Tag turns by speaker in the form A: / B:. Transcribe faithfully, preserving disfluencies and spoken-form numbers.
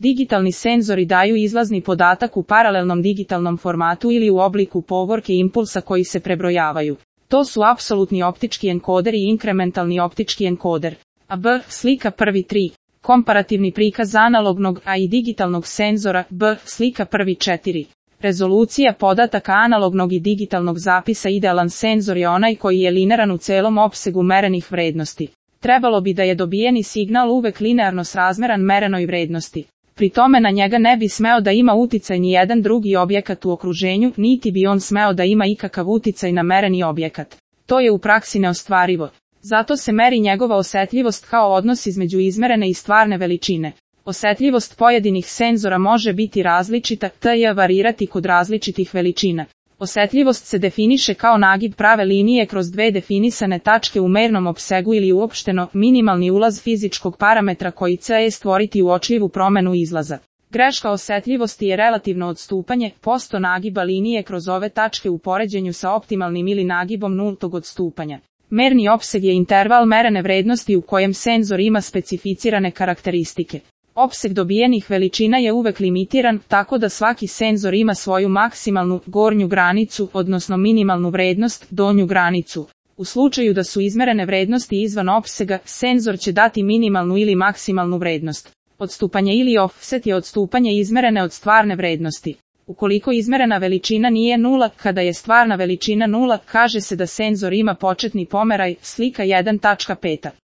A: Digitalni senzori daju izlazni podatak u paralelnom digitalnom formatu ili u obliku povorke impulsa koji se prebrojavaju. To su apsolutni optički enkoder i inkrementalni optički enkoder. A B. Slika prvi tri. Komparativni prikaz analognog, a i digitalnog senzora. B. Slika prvi četiri. Rezolucija podataka analognog i digitalnog zapisa. Idealan senzor je onaj koji je linearan u celom opsegu merenih vrednosti. Trebalo bi da je dobijeni signal uvek linearno srazmeran merenoj vrednosti. Pri tome na njega ne bi smeo da ima uticaj ni jedan drugi objekat u okruženju, niti bi on smeo da ima ikakav uticaj na mereni objekat. To je u praksi neostvarivo. Zato se meri njegova osetljivost kao odnos između izmerene i stvarne veličine. Osetljivost pojedinih senzora može biti različita, te varirati kod različitih veličina. Osetljivost se definiše kao nagib prave linije kroz dve definisane tačke u mernom opsegu ili uopšteno minimalni ulaz fizičkog parametra koji će stvoriti uočljivu promenu izlaza. Greška osetljivosti je relativno odstupanje, posto nagiba linije kroz ove tačke u poređenju sa optimalnim ili nagibom nultog odstupanja. Merni opseg je interval merene vrednosti u kojem senzor ima specificirane karakteristike. Opseg dobijenih veličina je uvek limitiran, tako da svaki senzor ima svoju maksimalnu, gornju granicu, odnosno minimalnu vrednost, donju granicu. U slučaju da su izmerene vrednosti izvan opsega, senzor će dati minimalnu ili maksimalnu vrednost. Odstupanje ili offset je odstupanje izmerene od stvarne vrednosti. Ukoliko izmerena veličina nije nula, kada je stvarna veličina nula, kaže se da senzor ima početni pomeraj, slika jedan tačka pet.